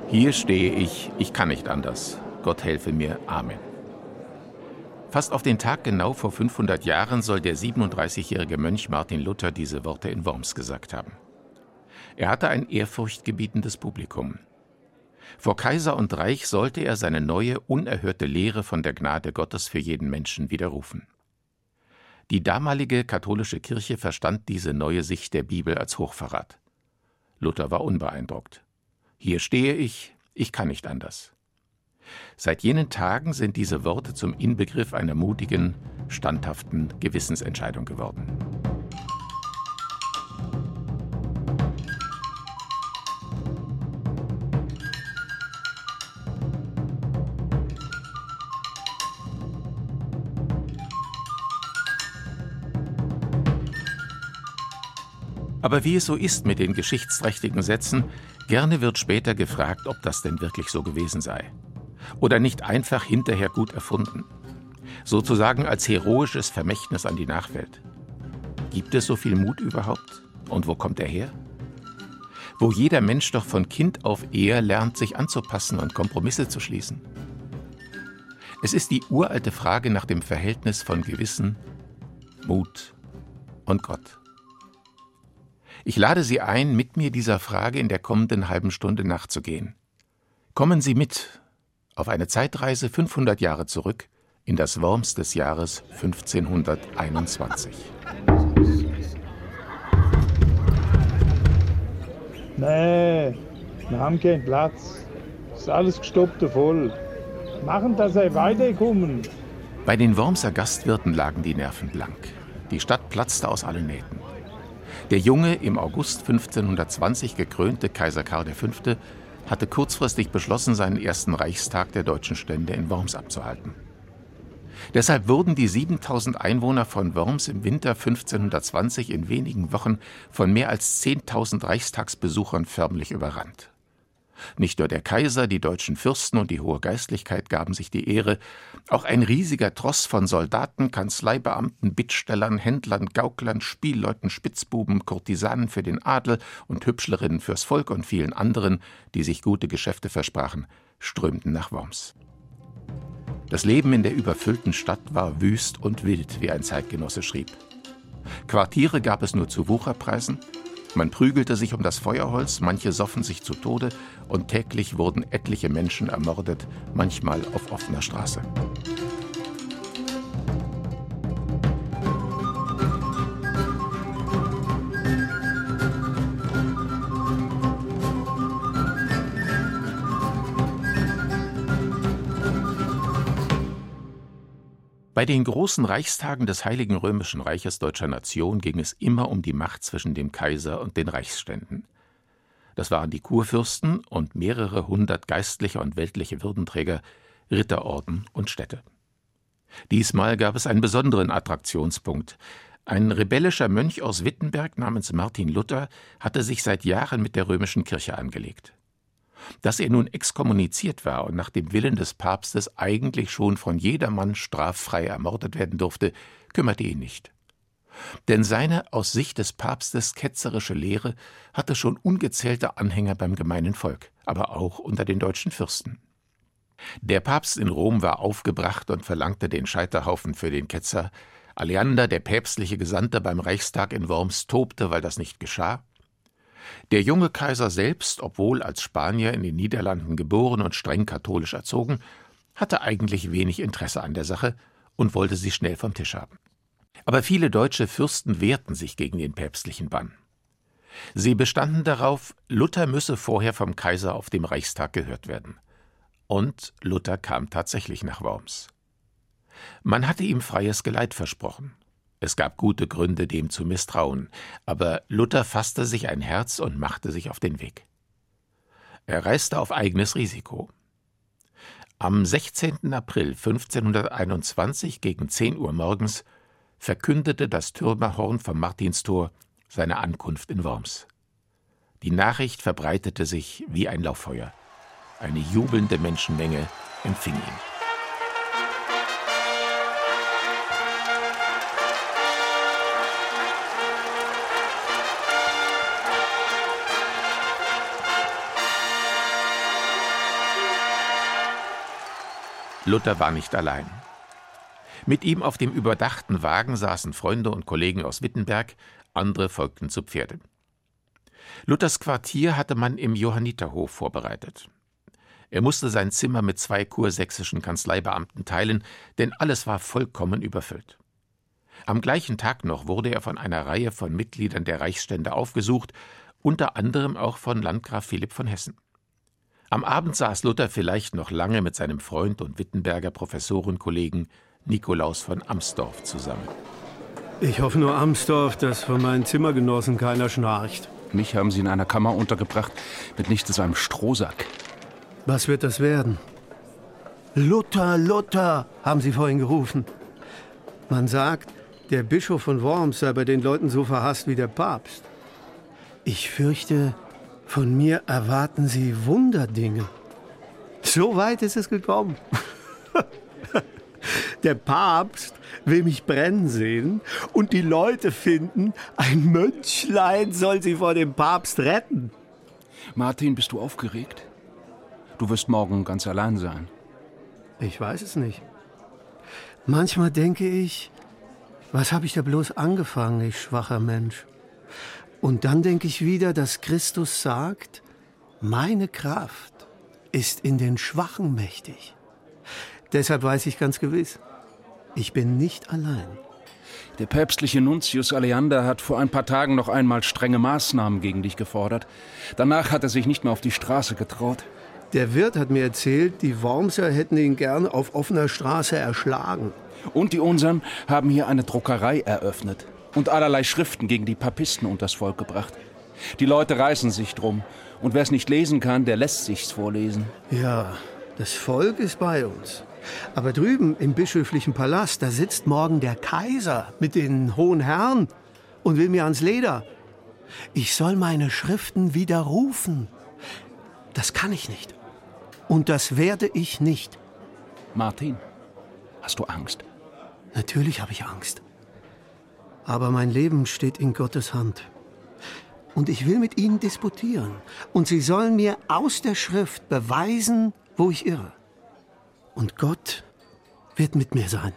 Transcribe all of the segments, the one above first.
Hier stehe ich, ich kann nicht anders. Gott helfe mir. Amen. Fast auf den Tag genau vor 500 Jahren soll der 37-jährige Mönch Martin Luther diese Worte in Worms gesagt haben. Er hatte ein ehrfurchtgebietendes Publikum. Vor Kaiser und Reich sollte er seine neue, unerhörte Lehre von der Gnade Gottes für jeden Menschen widerrufen. Die damalige katholische Kirche verstand diese neue Sicht der Bibel als Hochverrat. Luther war unbeeindruckt. Hier stehe ich kann nicht anders. Seit jenen Tagen sind diese Worte zum Inbegriff einer mutigen, standhaften Gewissensentscheidung geworden. Aber wie es so ist mit den geschichtsträchtigen Sätzen, gerne wird später gefragt, ob das denn wirklich so gewesen sei. Oder nicht einfach hinterher gut erfunden. Sozusagen als heroisches Vermächtnis an die Nachwelt. Gibt es so viel Mut überhaupt? Und wo kommt er her? Wo jeder Mensch doch von Kind auf eher lernt, sich anzupassen und Kompromisse zu schließen. Es ist die uralte Frage nach dem Verhältnis von Gewissen, Mut und Gott. Ich lade Sie ein, mit mir dieser Frage in der kommenden halben Stunde nachzugehen. Kommen Sie mit auf eine Zeitreise 500 Jahre zurück in das Worms des Jahres 1521. Nee, wir haben keinen Platz. Ist alles gestoppt voll. Machen, dass sie weiterkommen. Bei den Wormser Gastwirten lagen die Nerven blank. Die Stadt platzte aus allen Nähten. Der junge, im August 1520 gekrönte Kaiser Karl V. hatte kurzfristig beschlossen, seinen ersten Reichstag der deutschen Stände in Worms abzuhalten. Deshalb wurden die 7000 Einwohner von Worms im Winter 1520 in wenigen Wochen von mehr als 10.000 Reichstagsbesuchern förmlich überrannt. Nicht nur der Kaiser, die deutschen Fürsten und die hohe Geistlichkeit gaben sich die Ehre, auch ein riesiger Tross von Soldaten, Kanzleibeamten, Bittstellern, Händlern, Gauklern, Spielleuten, Spitzbuben, Kurtisanen für den Adel und Hübschlerinnen fürs Volk und vielen anderen, die sich gute Geschäfte versprachen, strömten nach Worms. Das Leben in der überfüllten Stadt war wüst und wild, wie ein Zeitgenosse schrieb. Quartiere gab es nur zu Wucherpreisen, man prügelte sich um das Feuerholz, manche soffen sich zu Tode und täglich wurden etliche Menschen ermordet, manchmal auf offener Straße. Bei den großen Reichstagen des Heiligen Römischen Reiches Deutscher Nation ging es immer um die Macht zwischen dem Kaiser und den Reichsständen. Das waren die Kurfürsten und mehrere hundert geistliche und weltliche Würdenträger, Ritterorden und Städte. Diesmal gab es einen besonderen Attraktionspunkt. Ein rebellischer Mönch aus Wittenberg namens Martin Luther hatte sich seit Jahren mit der römischen Kirche angelegt. Dass er nun exkommuniziert war und nach dem Willen des Papstes eigentlich schon von jedermann straffrei ermordet werden durfte, kümmerte ihn nicht. Denn seine aus Sicht des Papstes ketzerische Lehre hatte schon ungezählte Anhänger beim gemeinen Volk, aber auch unter den deutschen Fürsten. Der Papst in Rom war aufgebracht und verlangte den Scheiterhaufen für den Ketzer. Aleander, der päpstliche Gesandte beim Reichstag in Worms, tobte, weil das nicht geschah. Der junge Kaiser selbst, obwohl als Spanier in den Niederlanden geboren und streng katholisch erzogen, hatte eigentlich wenig Interesse an der Sache und wollte sie schnell vom Tisch haben. Aber viele deutsche Fürsten wehrten sich gegen den päpstlichen Bann. Sie bestanden darauf, Luther müsse vorher vom Kaiser auf dem Reichstag gehört werden. Und Luther kam tatsächlich nach Worms. Man hatte ihm freies Geleit versprochen. Es gab gute Gründe, dem zu misstrauen, aber Luther fasste sich ein Herz und machte sich auf den Weg. Er reiste auf eigenes Risiko. Am 16. April 1521 gegen 10 Uhr morgens verkündete das Türmerhorn vom Martinstor seine Ankunft in Worms. Die Nachricht verbreitete sich wie ein Lauffeuer. Eine jubelnde Menschenmenge empfing ihn. Luther war nicht allein. Mit ihm auf dem überdachten Wagen saßen Freunde und Kollegen aus Wittenberg, andere folgten zu Pferde. Luthers Quartier hatte man im Johanniterhof vorbereitet. Er musste sein Zimmer mit 2 kursächsischen Kanzleibeamten teilen, denn alles war vollkommen überfüllt. Am gleichen Tag noch wurde er von einer Reihe von Mitgliedern der Reichsstände aufgesucht, unter anderem auch von Landgraf Philipp von Hessen. Am Abend saß Luther vielleicht noch lange mit seinem Freund und Wittenberger Professorenkollegen Nikolaus von Amsdorf zusammen. Ich hoffe nur, Amsdorf, dass von meinen Zimmergenossen keiner schnarcht. Mich haben sie in einer Kammer untergebracht mit nichts als einem Strohsack. Was wird das werden? Luther, Luther, haben sie vorhin gerufen. Man sagt, der Bischof von Worms sei bei den Leuten so verhasst wie der Papst. Ich fürchte, von mir erwarten sie Wunderdinge. So weit ist es gekommen. Der Papst will mich brennen sehen und die Leute finden, ein Mönchlein soll sie vor dem Papst retten. Martin, bist du aufgeregt? Du wirst morgen ganz allein sein. Ich weiß es nicht. Manchmal denke ich, was habe ich da bloß angefangen, ich schwacher Mensch? Und dann denke ich wieder, dass Christus sagt, meine Kraft ist in den Schwachen mächtig. Deshalb weiß ich ganz gewiss, ich bin nicht allein. Der päpstliche Nuntius Aleander hat vor ein paar Tagen noch einmal strenge Maßnahmen gegen dich gefordert. Danach hat er sich nicht mehr auf die Straße getraut. Der Wirt hat mir erzählt, die Wormser hätten ihn gern auf offener Straße erschlagen. Und die unseren haben hier eine Druckerei eröffnet und allerlei Schriften gegen die Papisten unters Volk gebracht. Die Leute reißen sich drum. Und wer es nicht lesen kann, der lässt sich's vorlesen. Ja, das Volk ist bei uns. Aber drüben im bischöflichen Palast, da sitzt morgen der Kaiser mit den hohen Herren und will mir ans Leder. Ich soll meine Schriften widerrufen. Das kann ich nicht. Und das werde ich nicht. Martin, hast du Angst? Natürlich habe ich Angst. Aber mein Leben steht in Gottes Hand. Und ich will mit ihnen disputieren. Und sie sollen mir aus der Schrift beweisen, wo ich irre. Und Gott wird mit mir sein.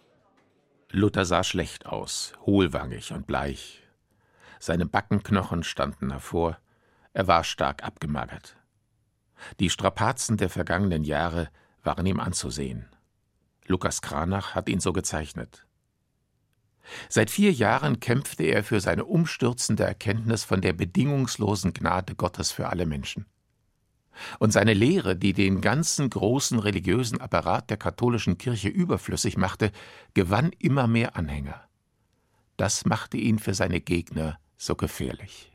Luther sah schlecht aus, hohlwangig und bleich. Seine Backenknochen standen hervor, er war stark abgemagert. Die Strapazen der vergangenen Jahre waren ihm anzusehen. Lukas Cranach hat ihn so gezeichnet. Seit 4 Jahren kämpfte er für seine umstürzende Erkenntnis von der bedingungslosen Gnade Gottes für alle Menschen. Und seine Lehre, die den ganzen großen religiösen Apparat der katholischen Kirche überflüssig machte, gewann immer mehr Anhänger. Das machte ihn für seine Gegner so gefährlich.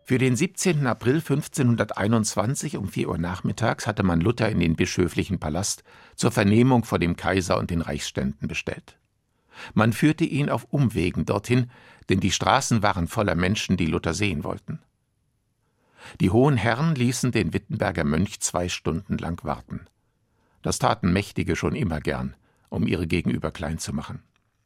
Für den 17. April 1521 um 4 Uhr nachmittags hatte man Luther in den bischöflichen Palast zur Vernehmung vor dem Kaiser und den Reichsständen bestellt. Man führte ihn auf Umwegen dorthin, denn die Straßen waren voller Menschen, die Luther sehen wollten. Die hohen Herren ließen den Wittenberger Mönch 2 Stunden lang warten. Das taten Mächtige schon immer gern, um ihre Gegenüber klein zu machen.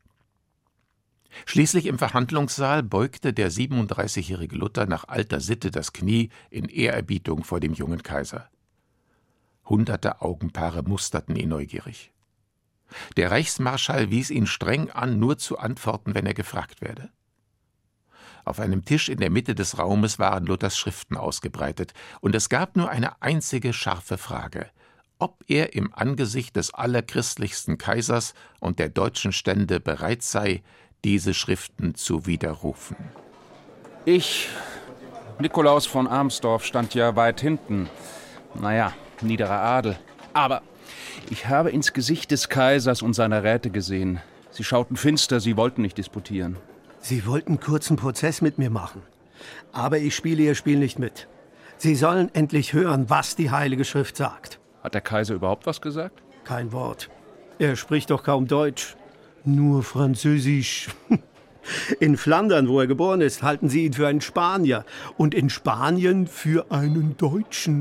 Schließlich im Verhandlungssaal beugte der 37-jährige Luther nach alter Sitte das Knie in Ehrerbietung vor dem jungen Kaiser. Hunderte Augenpaare musterten ihn neugierig. Der Reichsmarschall wies ihn streng an, nur zu antworten, wenn er gefragt werde. Auf einem Tisch in der Mitte des Raumes waren Luthers Schriften ausgebreitet, und es gab nur eine einzige scharfe Frage: ob er im Angesicht des allerchristlichsten Kaisers und der deutschen Stände bereit sei, diese Schriften zu widerrufen. Ich, Nikolaus von Armsdorf, stand ja weit hinten. Naja, niederer Adel. Aber ich habe ins Gesicht des Kaisers und seiner Räte gesehen. Sie schauten finster, sie wollten nicht disputieren. Sie wollten kurzen Prozess mit mir machen. Aber ich spiele Ihr Spiel nicht mit. Sie sollen endlich hören, was die Heilige Schrift sagt. Hat der Kaiser überhaupt was gesagt? Kein Wort. Er spricht doch kaum Deutsch. Nur Französisch. In Flandern, wo er geboren ist, halten sie ihn für einen Spanier. Und in Spanien für einen Deutschen.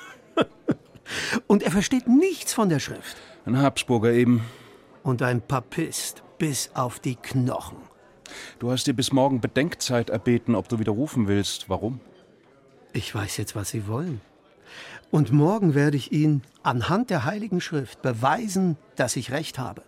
Und er versteht nichts von der Schrift. Ein Habsburger eben. Und ein Papist bis auf die Knochen. Du hast dir bis morgen Bedenkzeit erbeten, ob du widerrufen willst. Warum? Ich weiß jetzt, was Sie wollen. Und morgen werde ich Ihnen anhand der Heiligen Schrift beweisen, dass ich Recht habe.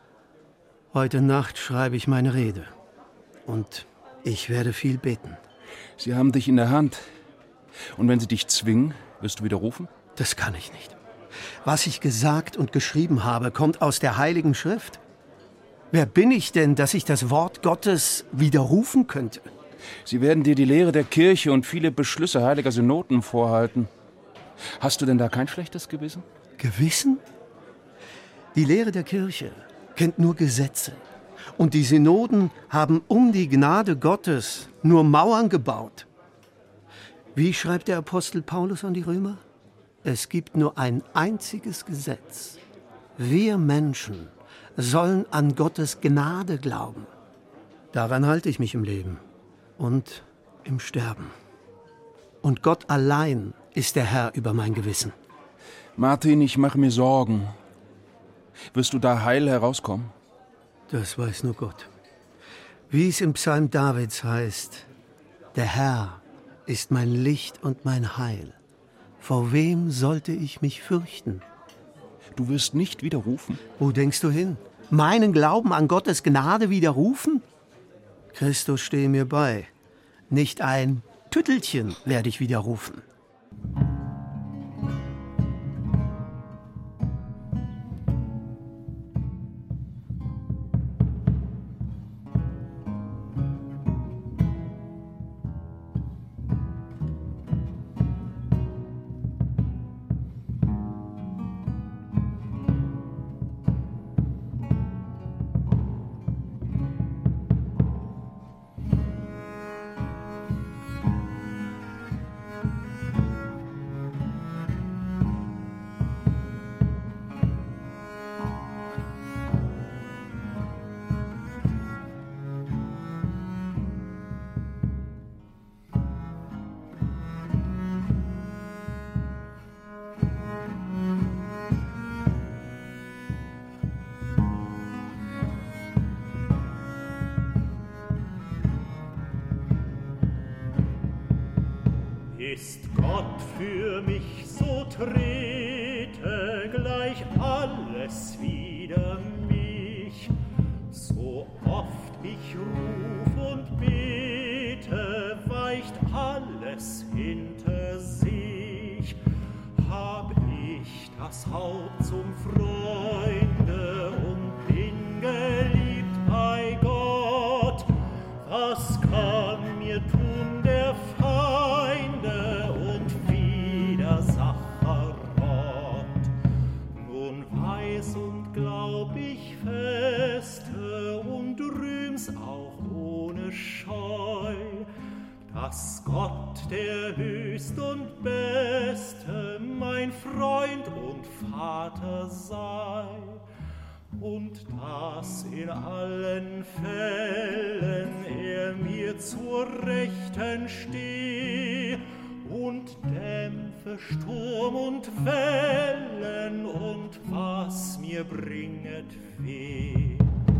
Heute Nacht schreibe ich meine Rede. Und ich werde viel beten. Sie haben dich in der Hand. Und wenn sie dich zwingen, wirst du widerrufen? Das kann ich nicht. Was ich gesagt und geschrieben habe, kommt aus der Heiligen Schrift. Wer bin ich denn, dass ich das Wort Gottes widerrufen könnte? Sie werden dir die Lehre der Kirche und viele Beschlüsse heiliger Synoden vorhalten. Hast du denn da kein schlechtes Gewissen? Gewissen? Die Lehre der Kirche kennt nur Gesetze. Und die Synoden haben um die Gnade Gottes nur Mauern gebaut. Wie schreibt der Apostel Paulus an die Römer? Es gibt nur ein einziges Gesetz. Wir Menschen sollen an Gottes Gnade glauben. Daran halte ich mich im Leben und im Sterben. Und Gott allein ist der Herr über mein Gewissen. Martin, ich mache mir Sorgen. Wirst du da heil herauskommen? Das weiß nur Gott. Wie es im Psalm Davids heißt: Der Herr ist mein Licht und mein Heil. Vor wem sollte ich mich fürchten? Du wirst nicht widerrufen? Wo denkst du hin? Meinen Glauben an Gottes Gnade widerrufen? Christus stehe mir bei. Nicht ein Tüttelchen werde ich widerrufen. Ist Gott für mich, so trete gleich alles wider mich. So oft ich ruf und bete, weicht alles hinter sich. Hab ich das Haupt zum Freunde und bin geliebt bei Gott, was kann mir tun der Feinde und Widersacher Gott? Nun weiß und glaub ich feste und rühm's auch ohne Scheu, dass Gott der höchst und beste, mein Freund und Vater sei, und dass in allen Fällen er mir zur Rechten stehe und dämpfe Sturm und Wellen und was mir bringet weh.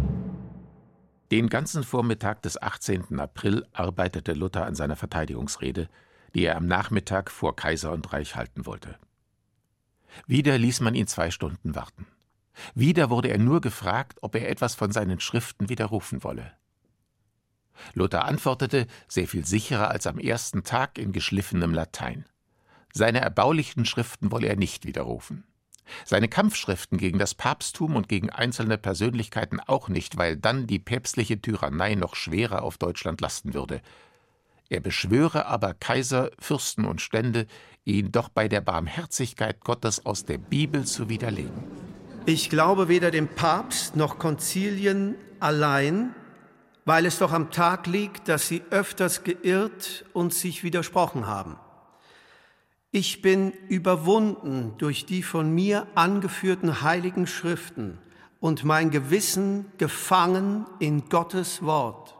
Den ganzen Vormittag des 18. April arbeitete Luther an seiner Verteidigungsrede, die er am Nachmittag vor Kaiser und Reich halten wollte. Wieder ließ man ihn 2 Stunden warten. Wieder wurde er nur gefragt, ob er etwas von seinen Schriften widerrufen wolle. Luther antwortete, sehr viel sicherer als am ersten Tag, in geschliffenem Latein. Seine erbaulichen Schriften wolle er nicht widerrufen. Seine Kampfschriften gegen das Papsttum und gegen einzelne Persönlichkeiten auch nicht, weil dann die päpstliche Tyrannei noch schwerer auf Deutschland lasten würde. Er beschwöre aber Kaiser, Fürsten und Stände, ihn doch bei der Barmherzigkeit Gottes aus der Bibel zu widerlegen. Ich glaube weder dem Papst noch Konzilien allein, weil es doch am Tag liegt, dass sie öfters geirrt und sich widersprochen haben. Ich bin überwunden durch die von mir angeführten heiligen Schriften und mein Gewissen gefangen in Gottes Wort.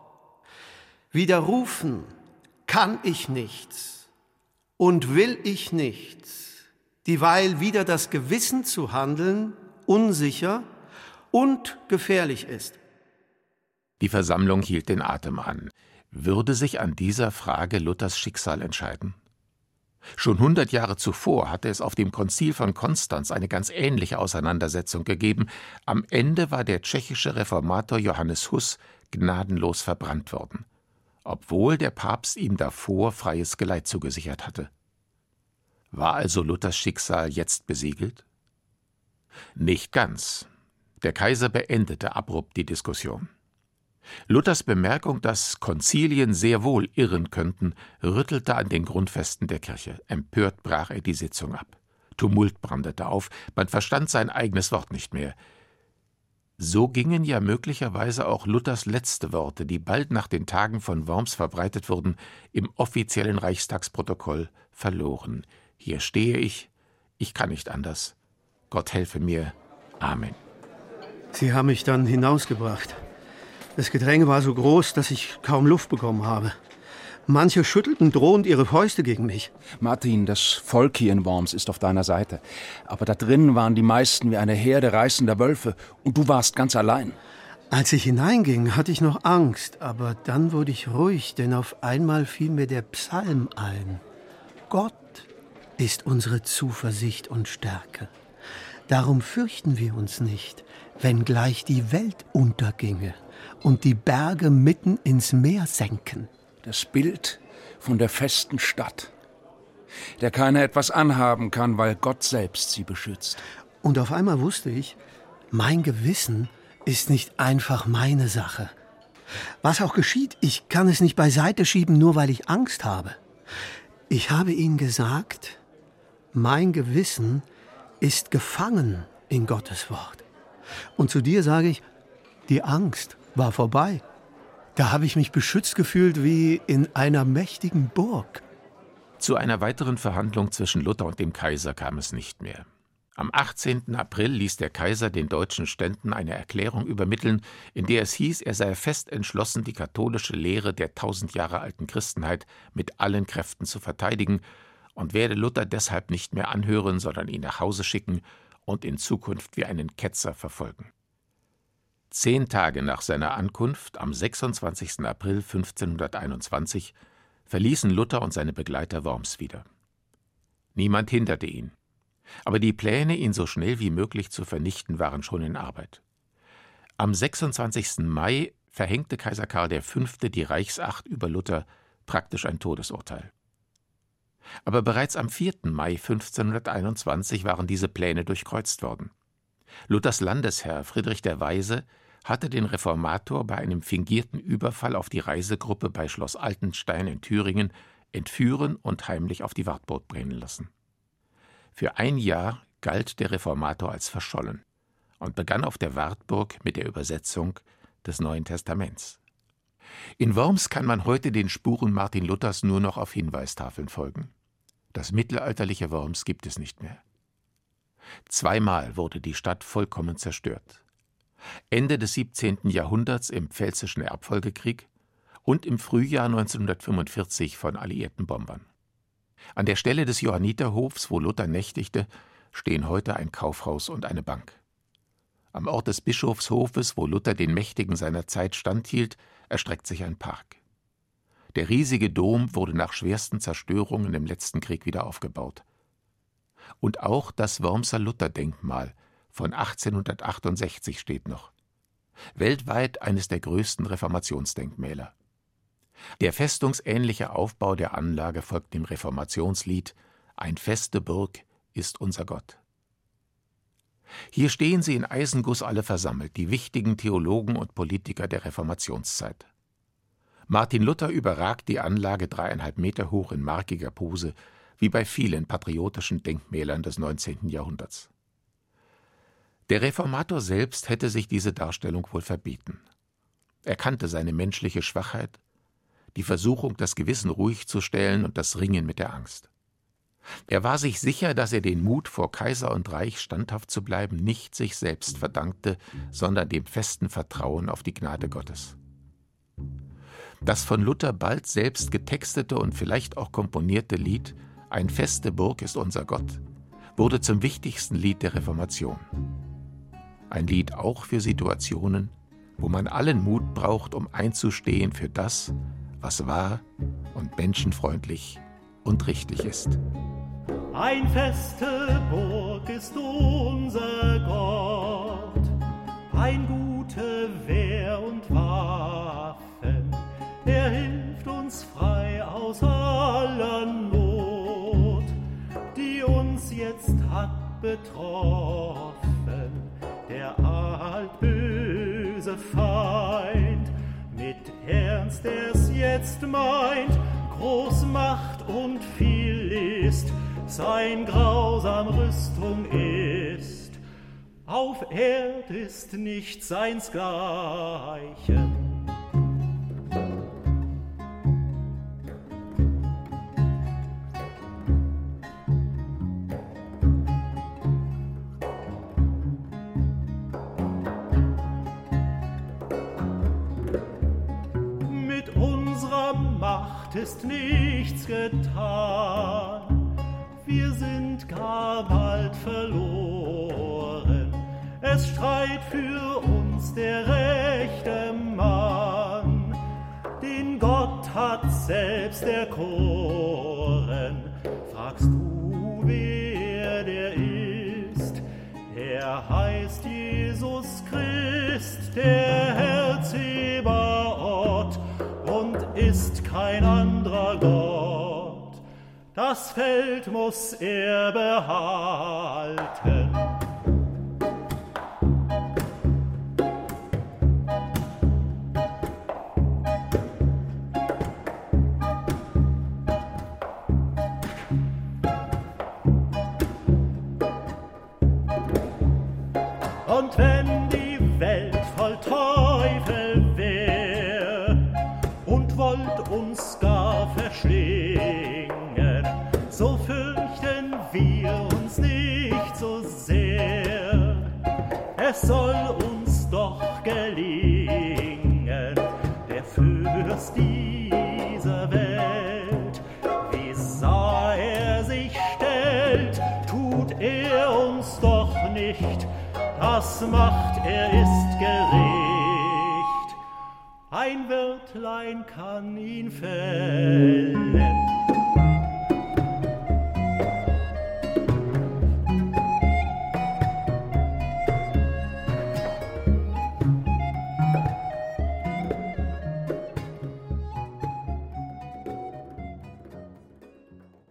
Widerrufen kann ich nichts und will ich nichts, dieweil wider das Gewissen zu handeln unsicher und gefährlich ist. Die Versammlung hielt den Atem an. Würde sich an dieser Frage Luthers Schicksal entscheiden? Schon 100 Jahre zuvor hatte es auf dem Konzil von Konstanz eine ganz ähnliche Auseinandersetzung gegeben. Am Ende war der tschechische Reformator Johannes Hus gnadenlos verbrannt worden, obwohl der Papst ihm davor freies Geleit zugesichert hatte. War also Luthers Schicksal jetzt besiegelt? Nicht ganz. Der Kaiser beendete abrupt die Diskussion. Luthers Bemerkung, dass Konzilien sehr wohl irren könnten, rüttelte an den Grundfesten der Kirche. Empört brach er die Sitzung ab. Tumult brandete auf, man verstand sein eigenes Wort nicht mehr. So gingen ja möglicherweise auch Luthers letzte Worte, die bald nach den Tagen von Worms verbreitet wurden, im offiziellen Reichstagsprotokoll verloren. Hier stehe ich kann nicht anders. Gott helfe mir. Amen. Sie haben mich dann hinausgebracht. Das Gedränge war so groß, dass ich kaum Luft bekommen habe. Manche schüttelten drohend ihre Fäuste gegen mich. Martin, das Volk hier in Worms ist auf deiner Seite. Aber da drin waren die meisten wie eine Herde reißender Wölfe. Und du warst ganz allein. Als ich hineinging, hatte ich noch Angst. Aber dann wurde ich ruhig, denn auf einmal fiel mir der Psalm ein. Gott ist unsere Zuversicht und Stärke. Darum fürchten wir uns nicht, wenngleich die Welt unterginge und die Berge mitten ins Meer senken. Das Bild von der festen Stadt, der keiner etwas anhaben kann, weil Gott selbst sie beschützt. Und auf einmal wusste ich, mein Gewissen ist nicht einfach meine Sache. Was auch geschieht, ich kann es nicht beiseite schieben, nur weil ich Angst habe. Ich habe ihnen gesagt, mein Gewissen ist gefangen in Gottes Wort. Und zu dir sage ich, die Angst war vorbei. Da habe ich mich beschützt gefühlt wie in einer mächtigen Burg. Zu einer weiteren Verhandlung zwischen Luther und dem Kaiser kam es nicht mehr. Am 18. April ließ der Kaiser den deutschen Ständen eine Erklärung übermitteln, in der es hieß, er sei fest entschlossen, die katholische Lehre der 1000 Jahre alten Christenheit mit allen Kräften zu verteidigen und werde Luther deshalb nicht mehr anhören, sondern ihn nach Hause schicken und in Zukunft wie einen Ketzer verfolgen. 10 Tage nach seiner Ankunft, am 26. April 1521, verließen Luther und seine Begleiter Worms wieder. Niemand hinderte ihn. Aber die Pläne, ihn so schnell wie möglich zu vernichten, waren schon in Arbeit. Am 26. Mai verhängte Kaiser Karl V. die Reichsacht über Luther, praktisch ein Todesurteil. Aber bereits am 4. Mai 1521 waren diese Pläne durchkreuzt worden. Luthers Landesherr Friedrich der Weise hatte den Reformator bei einem fingierten Überfall auf die Reisegruppe bei Schloss Altenstein in Thüringen entführen und heimlich auf die Wartburg bringen lassen. Für 1 Jahr galt der Reformator als verschollen und begann auf der Wartburg mit der Übersetzung des Neuen Testaments. In Worms kann man heute den Spuren Martin Luthers nur noch auf Hinweistafeln folgen. Das mittelalterliche Worms gibt es nicht mehr. Zweimal wurde die Stadt vollkommen zerstört. Ende des 17. Jahrhunderts im Pfälzischen Erbfolgekrieg und im Frühjahr 1945 von alliierten Bombern. An der Stelle des Johanniterhofs, wo Luther nächtigte, stehen heute ein Kaufhaus und eine Bank. Am Ort des Bischofshofes, wo Luther den Mächtigen seiner Zeit standhielt, erstreckt sich ein Park. Der riesige Dom wurde nach schwersten Zerstörungen im letzten Krieg wieder aufgebaut. Und auch das Wormser Lutherdenkmal von 1868 steht noch. Weltweit eines der größten Reformationsdenkmäler. Der festungsähnliche Aufbau der Anlage folgt dem Reformationslied »Ein feste Burg ist unser Gott«. Hier stehen sie in Eisenguss alle versammelt, die wichtigen Theologen und Politiker der Reformationszeit. Martin Luther überragt die Anlage 3,5 Meter hoch in markiger Pose, wie bei vielen patriotischen Denkmälern des 19. Jahrhunderts. Der Reformator selbst hätte sich diese Darstellung wohl verbeten. Er kannte seine menschliche Schwachheit, die Versuchung, das Gewissen ruhig zu stellen und das Ringen mit der Angst. Er war sich sicher, dass er den Mut, vor Kaiser und Reich standhaft zu bleiben, nicht sich selbst verdankte, sondern dem festen Vertrauen auf die Gnade Gottes. Das von Luther bald selbst getextete und vielleicht auch komponierte Lied »Ein feste Burg ist unser Gott« wurde zum wichtigsten Lied der Reformation. Ein Lied auch für Situationen, wo man allen Mut braucht, um einzustehen für das, was wahr und menschenfreundlich und richtig ist. Ein feste Burg ist unser Gott, ein gute Wehr und Waffen. Er hilft uns frei aus aller Not, die uns jetzt hat betroffen. Der altböse Feind, mit Ernst er's jetzt meint, groß Macht und viel List, sein grausam Rüstung ist. Auf Erd ist nicht seinsgleichen. Mit unserer Macht ist nichts getan. Wir sind gar bald verloren. Es streit für uns der rechte Mann. Den Gott hat selbst erkoren. Fragst du, wer der ist? Er heißt Jesus Christ, der Herr Zebaoth, und ist kein anderer Gott. Das Feld muss er behalten. Und wenn die Welt voll Teufel wär und wollt uns gar verschlingen, so fürchten wir uns nicht so sehr. Es soll uns doch gelingen, der Fürst dieser Welt. Wie sah er sich stellt, tut er uns doch nicht. Das macht er ist gerecht. Ein Wörtlein kann ihn fällen.